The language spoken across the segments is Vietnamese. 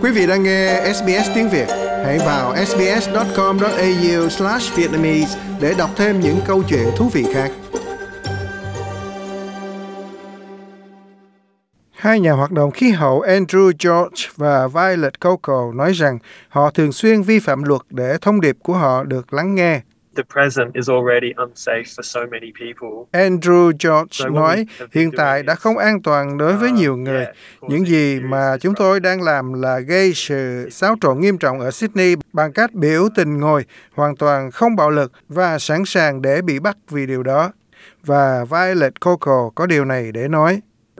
Quý vị đang nghe SBS tiếng Việt. Hãy vào sbs.com.au/vietnamese để đọc thêm những câu chuyện thú vị khác. Hai nhà hoạt động khí hậu Andrew George và Violet Coco nói rằng họ thường xuyên vi phạm luật để thông điệp của họ được lắng nghe. The present is already unsafe for so many people. Andrew George nói hiện tại đã không an toàn đối với nhiều người. Những gì mà chúng tôi đang làm là gây sự xáo trộn nghiêm trọng ở Sydney bằng cách biểu tình ngồi, hoàn toàn không bạo lực và sẵn sàng để bị bắt vì điều đó. Và Violet Coco có điều này để nói.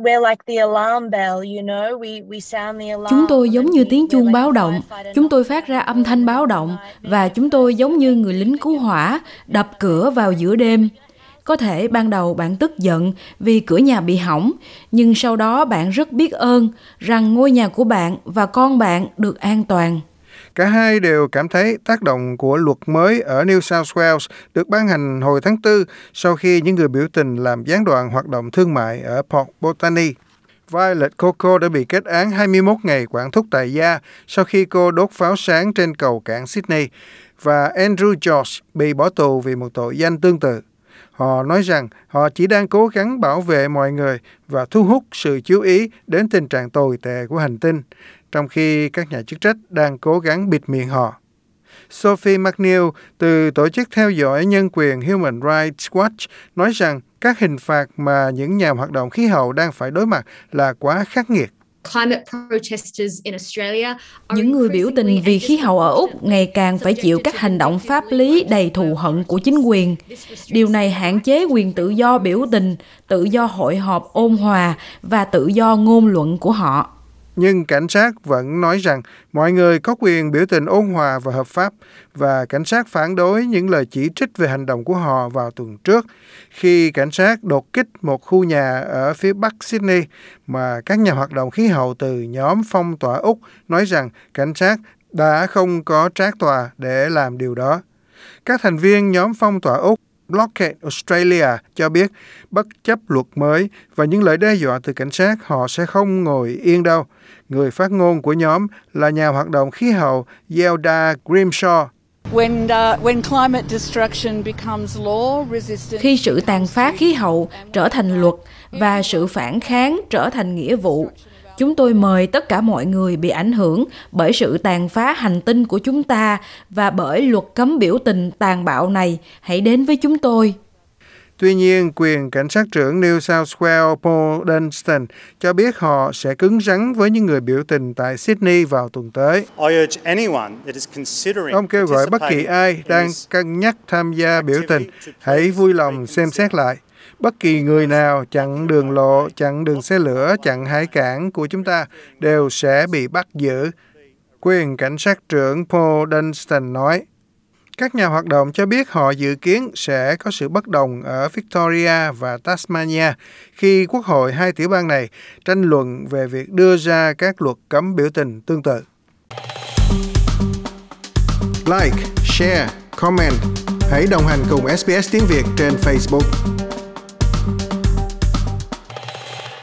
Chúng tôi giống như tiếng chuông báo động, chúng tôi phát ra âm thanh báo động và chúng tôi giống như người lính cứu hỏa đập cửa vào giữa đêm. Có thể ban đầu bạn tức giận vì cửa nhà bị hỏng, nhưng sau đó bạn rất biết ơn rằng ngôi nhà của bạn và con bạn được an toàn. Cả hai đều cảm thấy tác động của luật mới ở New South Wales được ban hành hồi tháng 4 sau khi những người biểu tình làm gián đoạn hoạt động thương mại ở Port Botany. Violet Coco đã bị kết án 21 ngày quản thúc tại gia sau khi cô đốt pháo sáng trên cầu cảng Sydney, và Andrew George bị bỏ tù vì một tội danh tương tự. Họ nói rằng họ chỉ đang cố gắng bảo vệ mọi người và thu hút sự chú ý đến tình trạng tồi tệ của hành tinh, trong khi các nhà chức trách đang cố gắng bịt miệng họ. Sophie McNeil từ tổ chức theo dõi nhân quyền Human Rights Watch nói rằng các hình phạt mà những nhà hoạt động khí hậu đang phải đối mặt là quá khắc nghiệt. Những người biểu tình vì khí hậu ở Úc ngày càng phải chịu các hành động pháp lý đầy thù hận của chính quyền. Điều này hạn chế quyền tự do biểu tình, tự do hội họp ôn hòa và tự do ngôn luận của họ. Nhưng cảnh sát vẫn nói rằng mọi người có quyền biểu tình ôn hòa và hợp pháp, và cảnh sát phản đối những lời chỉ trích về hành động của họ vào tuần trước khi cảnh sát đột kích một khu nhà ở phía bắc Sydney mà các nhà hoạt động khí hậu từ nhóm phong tỏa Úc nói rằng cảnh sát đã không có trác tòa để làm điều đó. Các thành viên nhóm phong tỏa Úc Blockade Australia cho biết bất chấp luật mới và những lời đe dọa từ cảnh sát, họ sẽ không ngồi yên đâu. Người phát ngôn của nhóm là nhà hoạt động khí hậu Zelda Grimshaw. Khi sự tàn phá khí hậu trở thành luật và sự phản kháng trở thành nghĩa vụ, chúng tôi mời tất cả mọi người bị ảnh hưởng bởi sự tàn phá hành tinh của chúng ta và bởi luật cấm biểu tình tàn bạo này, hãy đến với chúng tôi. Tuy nhiên, quyền cảnh sát trưởng New South Wales Paul Dunstan cho biết họ sẽ cứng rắn với những người biểu tình tại Sydney vào tuần tới. Ông kêu gọi bất kỳ ai đang cân nhắc tham gia biểu tình, hãy vui lòng xem xét lại. Bất kỳ người nào chặn đường lộ, chặn đường xe lửa, chặn hải cảng của chúng ta đều sẽ bị bắt giữ, quyền cảnh sát trưởng Paul Dunstan nói. Các nhà hoạt động cho biết họ dự kiến sẽ có sự bất đồng ở Victoria và Tasmania khi Quốc hội hai tiểu bang này tranh luận về việc đưa ra các luật cấm biểu tình tương tự. Like, share, comment. Hãy đồng hành cùng SBS tiếng Việt trên Facebook.